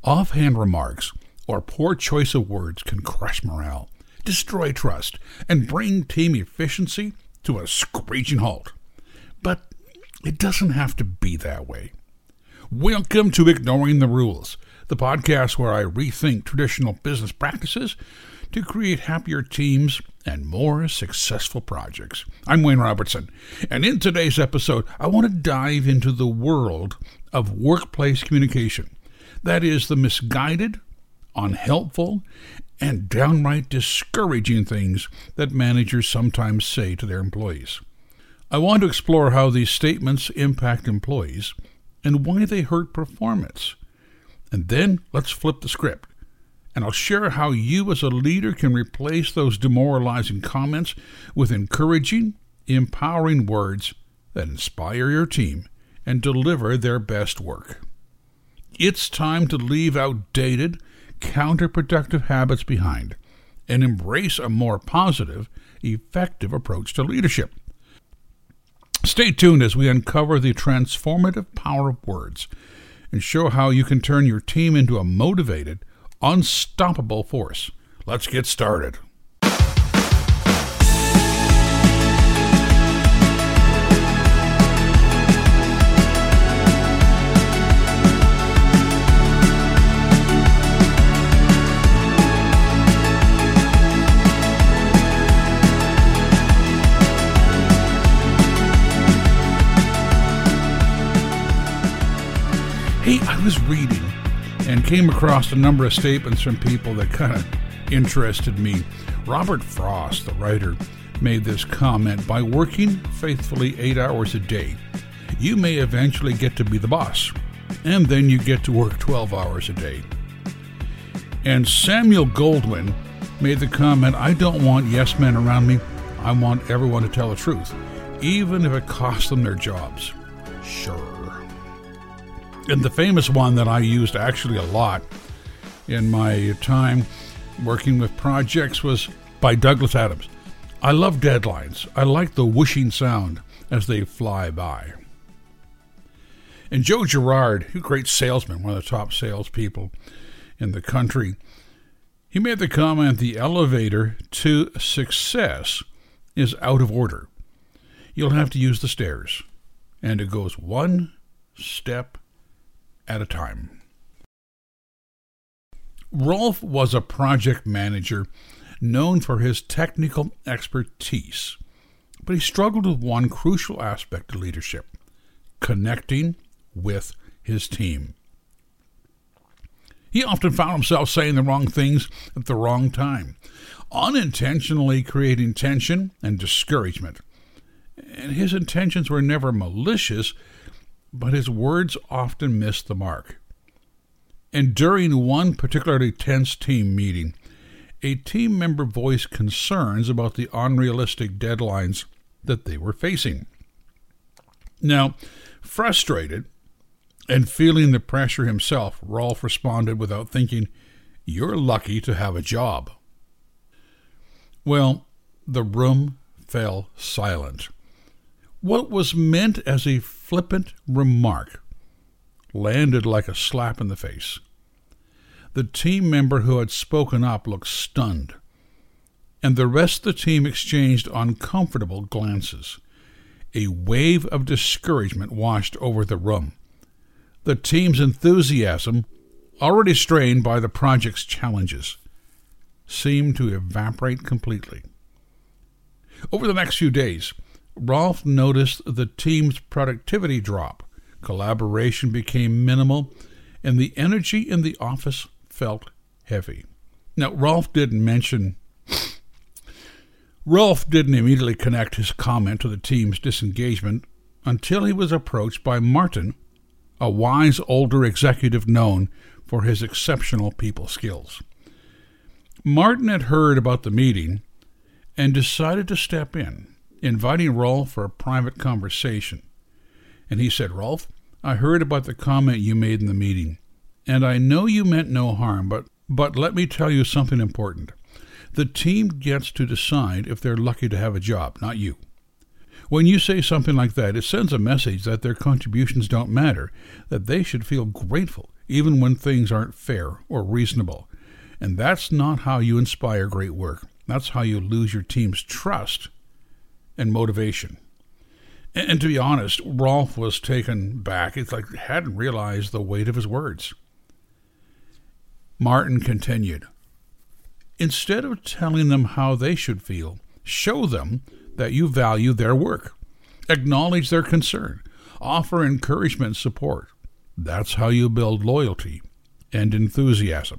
Offhand remarks or poor choice of words can crush morale, destroy trust, and bring team efficiency to a screeching halt. But it doesn't have to be that way. Welcome to Ignoring the Rules, the podcast where I rethink traditional business practices to create happier teams and more successful projects. I'm Wayne Robertson, and in today's episode, I want to dive into the world of workplace communication. That is the misguided, unhelpful, and downright discouraging things that managers sometimes say to their employees. I want to explore how these statements impact employees and why they hurt performance. And then let's flip the script, and I'll share how you as a leader can replace those demoralizing comments with encouraging, empowering words that inspire your team and deliver their best work. It's time to leave outdated, counterproductive habits behind and embrace a more positive, effective approach to leadership. Stay tuned as we uncover the transformative power of words and show how you can turn your team into a motivated, unstoppable force. Let's get started. Hey, I was reading and came across a number of statements from people that kind of interested me. Robert Frost, the writer, made this comment: by working faithfully 8 hours a day, you may eventually get to be the boss, and then you get to work 12 hours a day. And Samuel Goldwyn made the comment: I don't want yes men around me. I want everyone to tell the truth, even if it costs them their jobs. Sure. And the famous one that I used actually a lot in my time working with projects was by Douglas Adams. I love deadlines. I like the whooshing sound as they fly by. And Joe Girard, a great salesman, one of the top salespeople in the country, he made the comment: the elevator to success is out of order. You'll have to use the stairs, and it goes one step at a time. Rolf was a project manager known for his technical expertise, but he struggled with one crucial aspect of leadership: connecting with his team. He often found himself saying the wrong things at the wrong time, unintentionally creating tension and discouragement. And his intentions were never malicious, but his words often missed the mark. And during one particularly tense team meeting, a team member voiced concerns about the unrealistic deadlines that they were facing. Now, frustrated and feeling the pressure himself, Rolf responded without thinking, "You're lucky to have a job." Well, the room fell silent. What was meant as a flippant remark landed like a slap in the face. The team member who had spoken up looked stunned, and the rest of the team exchanged uncomfortable glances. A wave of discouragement washed over the room. The team's enthusiasm, already strained by the project's challenges, seemed to evaporate completely. Over the next few days, Rolf noticed the team's productivity drop, collaboration became minimal, and the energy in the office felt heavy. Now, Rolf didn't immediately connect his comment to the team's disengagement until he was approached by Martin, a wise older executive known for his exceptional people skills. Martin had heard about the meeting and decided to step in, inviting Rolf for a private conversation. And he said, "Rolf, I heard about the comment you made in the meeting, and I know you meant no harm, but let me tell you something important. The team gets to decide if they're lucky to have a job, not you. When you say something like that, it sends a message that their contributions don't matter, that they should feel grateful even when things aren't fair or reasonable. And that's not how you inspire great work. That's how you lose your team's trust and motivation. And to be honest, Rolf was taken back. It's like he hadn't realized the weight of his words. Martin continued, "Instead of telling them how they should feel, show them that you value their work. Acknowledge their concern. Offer encouragement and support. That's how you build loyalty and enthusiasm."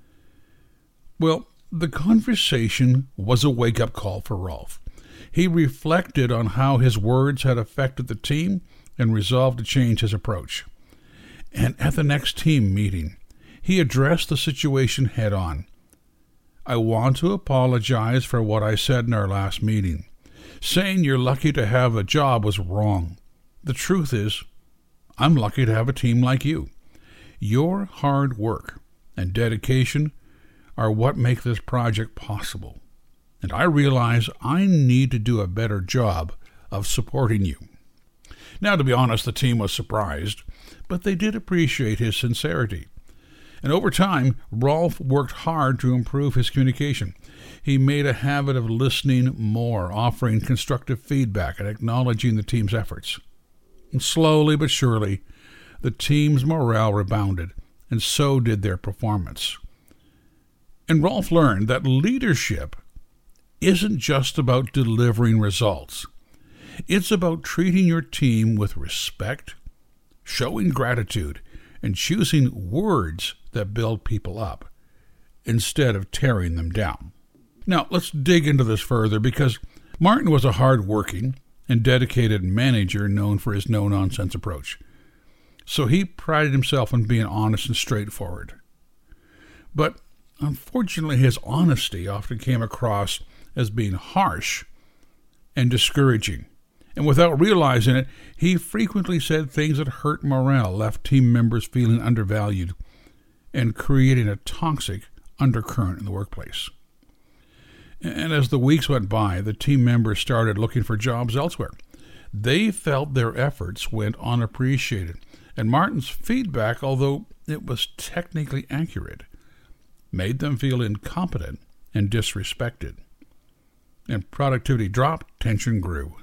Well, the conversation was a wake-up call for Rolf. He reflected on how his words had affected the team and resolved to change his approach. And at the next team meeting, he addressed the situation head-on. "I want to apologize for what I said in our last meeting. Saying you're lucky to have a job was wrong. The truth is, I'm lucky to have a team like you. Your hard work and dedication are what make this project possible. And I realize I need to do a better job of supporting you." Now, to be honest, the team was surprised, but they did appreciate his sincerity. And over time, Rolf worked hard to improve his communication. He made a habit of listening more, offering constructive feedback, and acknowledging the team's efforts. And slowly but surely, the team's morale rebounded, and so did their performance. And Rolf learned that leadership isn't just about delivering results. It's about treating your team with respect, showing gratitude, and choosing words that build people up instead of tearing them down. Now, let's dig into this further, because Martin was a hard-working and dedicated manager known for his no-nonsense approach. So he prided himself on being honest and straightforward. But unfortunately, his honesty often came across as being harsh and discouraging. And without realizing it, he frequently said things that hurt morale, left team members feeling undervalued, and creating a toxic undercurrent in the workplace. And as the weeks went by, the team members started looking for jobs elsewhere. They felt their efforts went unappreciated, and Martin's feedback, although it was technically accurate, made them feel incompetent and disrespected. And productivity dropped, tension grew.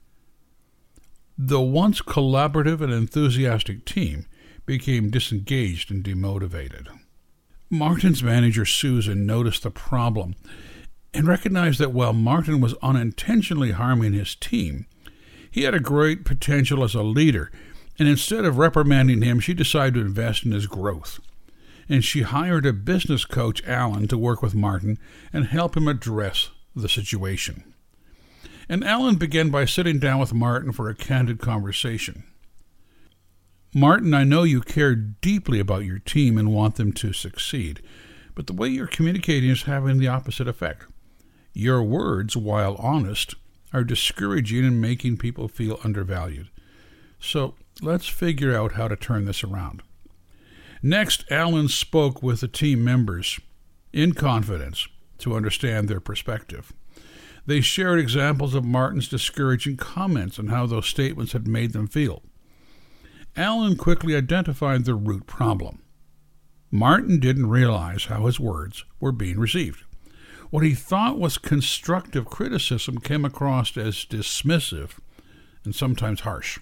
The once collaborative and enthusiastic team became disengaged and demotivated. Martin's manager, Susan, noticed the problem and recognized that while Martin was unintentionally harming his team, he had a great potential as a leader, and instead of reprimanding him, she decided to invest in his growth. And she hired a business coach, Alan, to work with Martin and help him address the situation. And Alan began by sitting down with Martin for a candid conversation. "Martin, I know you care deeply about your team and want them to succeed, but the way you're communicating is having the opposite effect. Your words, while honest, are discouraging and making people feel undervalued. So let's figure out how to turn this around." Next, Alan spoke with the team members in confidence to understand their perspective. They shared examples of Martin's discouraging comments and how those statements had made them feel. Alan quickly identified the root problem. Martin didn't realize how his words were being received. What he thought was constructive criticism came across as dismissive and sometimes harsh.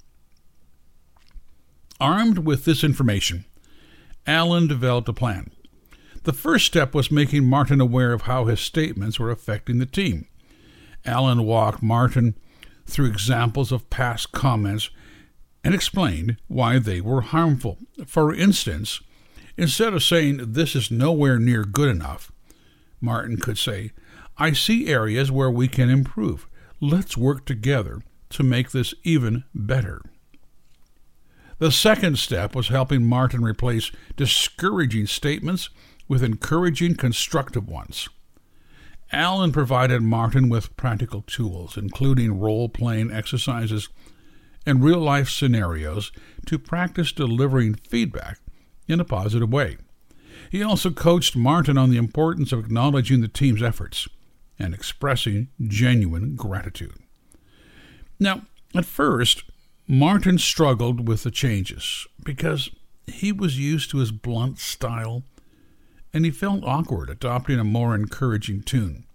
Armed with this information, Alan developed a plan. The first step was making Martin aware of how his statements were affecting the team. Alan walked Martin through examples of past comments and explained why they were harmful. For instance, instead of saying, "This is nowhere near good enough," Martin could say, "I see areas where we can improve. Let's work together to make this even better." The second step was helping Martin replace discouraging statements with encouraging, constructive ones. Alan provided Martin with practical tools, including role-playing exercises and real-life scenarios to practice delivering feedback in a positive way. He also coached Martin on the importance of acknowledging the team's efforts and expressing genuine gratitude. Now, at first, Martin struggled with the changes because he was used to his blunt style, and he felt awkward adopting a more encouraging tune.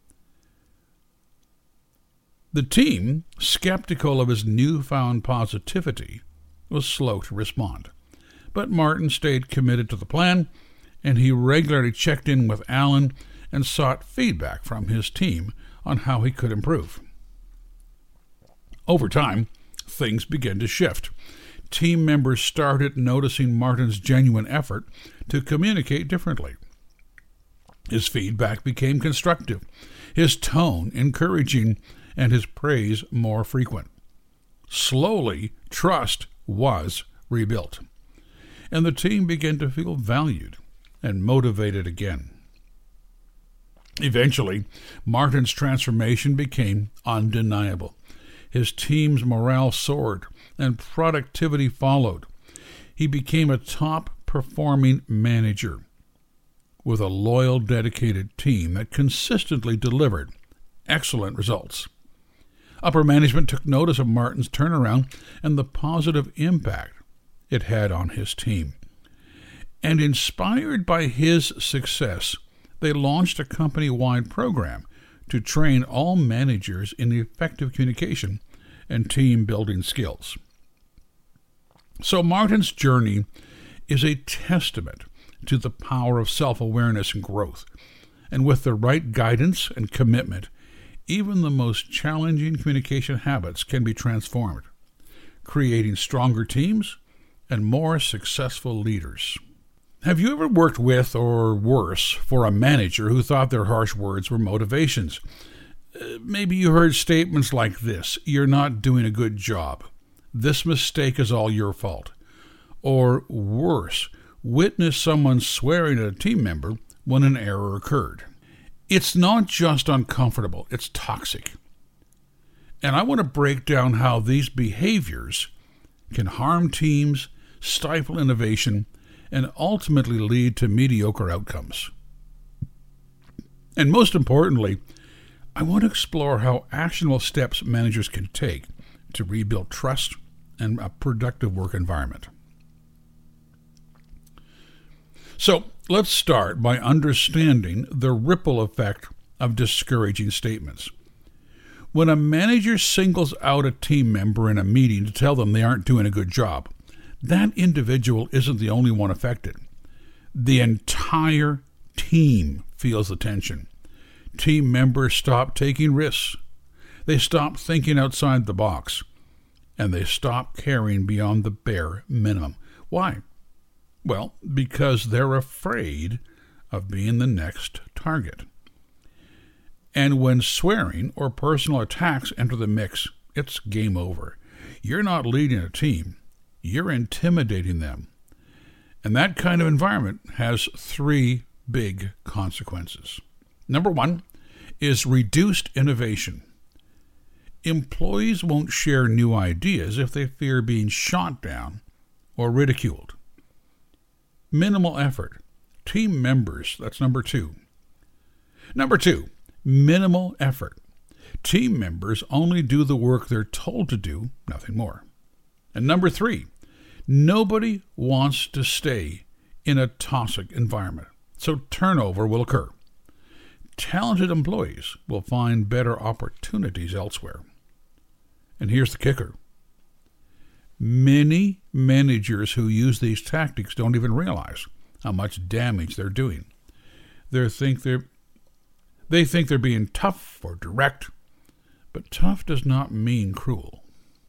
The team, skeptical of his newfound positivity, was slow to respond. But Martin stayed committed to the plan, and he regularly checked in with Allen and sought feedback from his team on how he could improve. Over time, things began to shift. Team members started noticing Martin's genuine effort to communicate differently. His feedback became constructive, his tone encouraging, and his praise more frequent. Slowly, trust was rebuilt, and the team began to feel valued and motivated again. Eventually, Martin's transformation became undeniable. His team's morale soared, and productivity followed. He became a top-performing manager with a loyal, dedicated team that consistently delivered excellent results. Upper management took notice of Martin's turnaround and the positive impact it had on his team. And inspired by his success, they launched a company-wide program to train all managers in effective communication and team-building skills. So Martin's journey is a testament to the power of self-awareness and growth. And with the right guidance and commitment, even the most challenging communication habits can be transformed, creating stronger teams and more successful leaders. Have you ever worked with, or worse, for a manager who thought their harsh words were motivations? Maybe you heard statements like this: "You're not doing a good job. This mistake is all your fault." Or worse, witness someone swearing at a team member when an error occurred. It's not just uncomfortable, it's toxic. And I want to break down how these behaviors can harm teams, stifle innovation, and ultimately lead to mediocre outcomes. And most importantly, I want to explore how actionable steps managers can take to rebuild trust and a productive work environment. So let's start by understanding the ripple effect of discouraging statements. When a manager singles out a team member in a meeting to tell them they aren't doing a good job, that individual isn't the only one affected. The entire team feels the tension. Team members stop taking risks. They stop thinking outside the box. And they stop caring beyond the bare minimum. Why? Well, because they're afraid of being the next target. And when swearing or personal attacks enter the mix, it's game over. You're not leading a team. You're intimidating them. And that kind of environment has 3 big consequences. Number 1 is reduced innovation. Employees won't share new ideas if they fear being shot down or ridiculed. Minimal effort. Team members, that's number 2. Number 2, minimal effort. Team members only do the work they're told to do, nothing more. And number 3, nobody wants to stay in a toxic environment, so turnover will occur. Talented employees will find better opportunities elsewhere. And here's the kicker. Many managers who use these tactics don't even realize how much damage they're doing. They think they're being tough or direct, but tough does not mean cruel.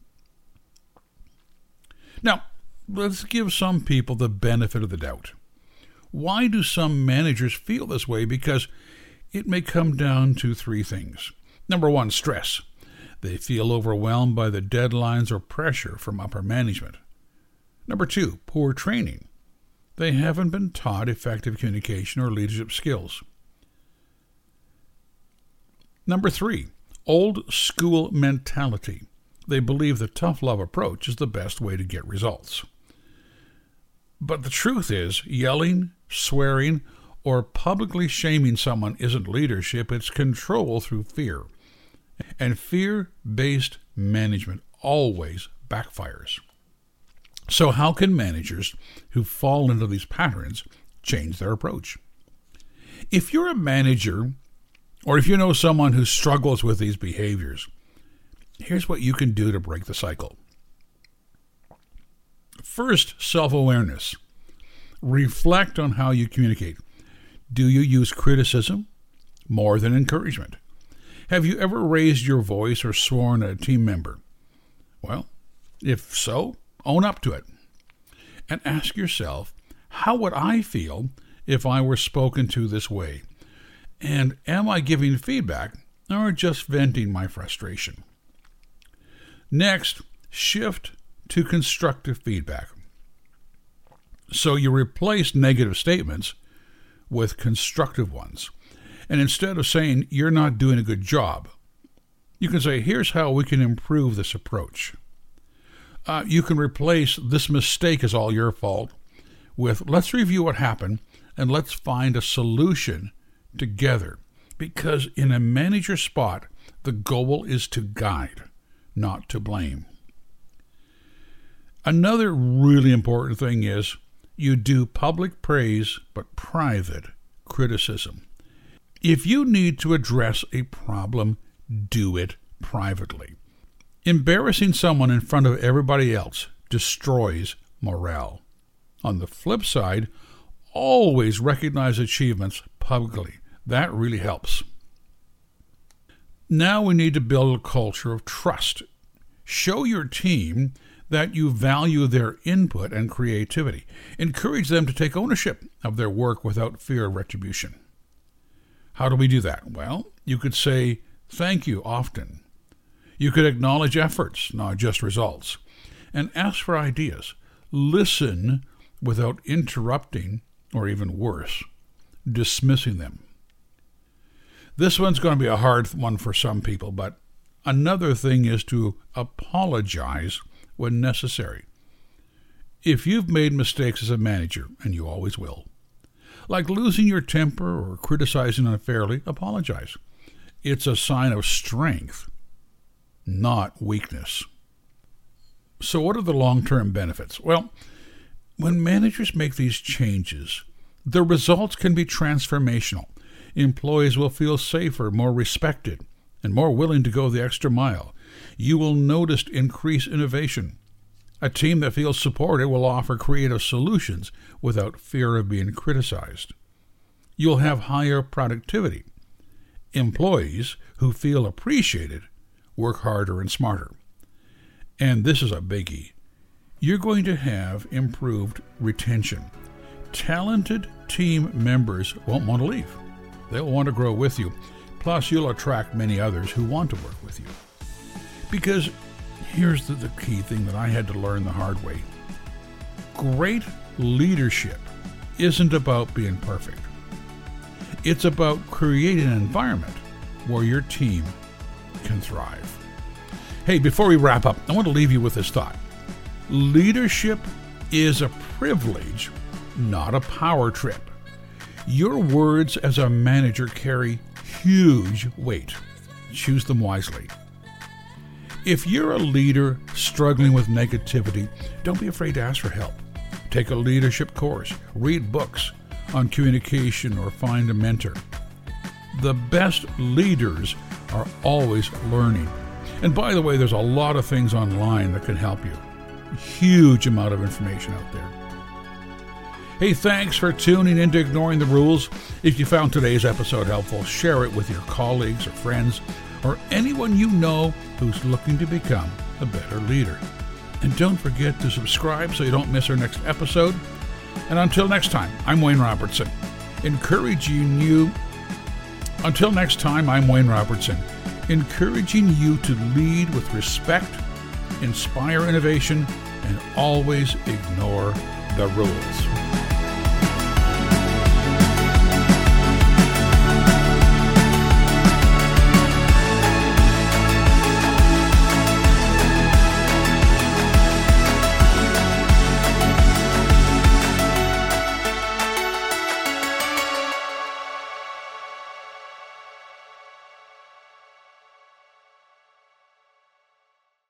Now, let's give some people the benefit of the doubt. Why do some managers feel this way? Because it may come down to 3 things. Number 1, stress. They feel overwhelmed by the deadlines or pressure from upper management. Number 2, poor training. They haven't been taught effective communication or leadership skills. Number 3, old school mentality. They believe the tough love approach is the best way to get results. But the truth is, yelling, swearing, or publicly shaming someone isn't leadership, it's control through fear. And fear-based management always backfires. So how can managers who fall into these patterns change their approach? If you're a manager, or if you know someone who struggles with these behaviors, here's what you can do to break the cycle. First, self-awareness. Reflect on how you communicate. Do you use criticism more than encouragement? Have you ever raised your voice or sworn at a team member? Well, if so, own up to it. And ask yourself, how would I feel if I were spoken to this way? And am I giving feedback or just venting my frustration? Next, shift to constructive feedback. So you replace negative statements with constructive ones. And instead of saying, you're not doing a good job, you can say, here's how we can improve this approach. You can replace this mistake is all your fault with, let's review what happened and let's find a solution together. Because in a manager spot, the goal is to guide, not to blame. Another really important thing is you do public praise but private criticism. If you need to address a problem, do it privately. Embarrassing someone in front of everybody else destroys morale. On the flip side, always recognize achievements publicly. That really helps. Now we need to build a culture of trust. Show your team that you value their input and creativity. Encourage them to take ownership of their work without fear of retribution. How do we do that? Well, you could say thank you often. You could acknowledge efforts, not just results, and ask for ideas. Listen without interrupting, or even worse, dismissing them. This one's going to be a hard one for some people, but another thing is to apologize when necessary. If you've made mistakes as a manager, and you always will, like losing your temper or criticizing unfairly, apologize. It's a sign of strength, not weakness. So what are the long-term benefits? Well, when managers make these changes, the results can be transformational. Employees will feel safer, more respected, and more willing to go the extra mile. You will notice increased innovation. A team that feels supported will offer creative solutions without fear of being criticized. You'll have higher productivity. Employees who feel appreciated work harder and smarter. And this is a biggie. You're going to have improved retention. Talented team members won't want to leave. They'll want to grow with you. Plus, you'll attract many others who want to work with you. Because here's the key thing that I had to learn the hard way. Great leadership isn't about being perfect. It's about creating an environment where your team can thrive. Hey, before we wrap up, I want to leave you with this thought. Leadership is a privilege, not a power trip. Your words as a manager carry huge weight. Choose them wisely. If you're a leader struggling with negativity, don't be afraid to ask for help. Take a leadership course, read books on communication, or find a mentor. The best leaders are always learning. And by the way, there's a lot of things online that can help you. Huge amount of information out there. Hey, thanks for tuning in to Ignoring the Rules. If you found today's episode helpful, share it with your colleagues or friends or anyone you know who's looking to become a better leader. And don't forget to subscribe so you don't miss our next episode. And until next time, I'm Wayne Robertson, encouraging you to lead with respect, inspire innovation, and always ignore the rules.